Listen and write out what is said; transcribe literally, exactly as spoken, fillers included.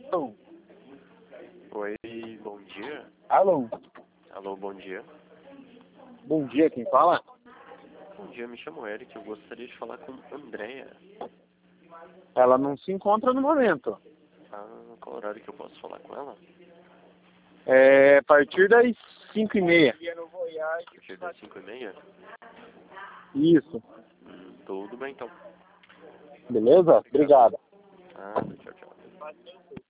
Alô? Oi, bom dia. Alô? Alô, bom dia. Bom dia, quem fala? Bom dia, me chamo Eric, eu gostaria de falar com Andréia. Ela não se encontra no momento. Ah, qual horário que eu posso falar com ela? É a partir das cinco e meia. A partir das cinco e meia? Isso. Hum, tudo bem então. Beleza? Obrigado. Ah, tchau, tchau.